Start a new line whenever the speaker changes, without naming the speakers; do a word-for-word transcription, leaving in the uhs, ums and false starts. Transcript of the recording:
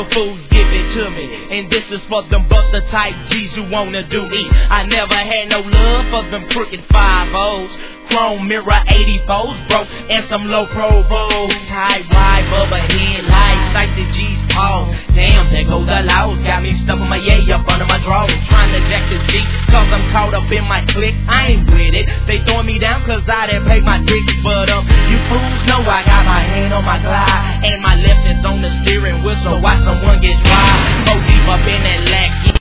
Little fools give it to me, and this is for them buster type G's who wanna do me. I never had no love for them crooked five O's, chrome mirror eighty-fours, bro, and some low provos. Tight wide bubba headlights, like the G's pause. Damn, there go the laws, got me stuffing my yay up under my drawers, trying to jack the G, cause I'm caught up in my clique. I ain't with it, they throwing me down cause I didn't pay my tickets. But um, you fools know I got my hand on my glide, and my left is on the steering wheel, so watch someone get dry. Go deep up in that lack.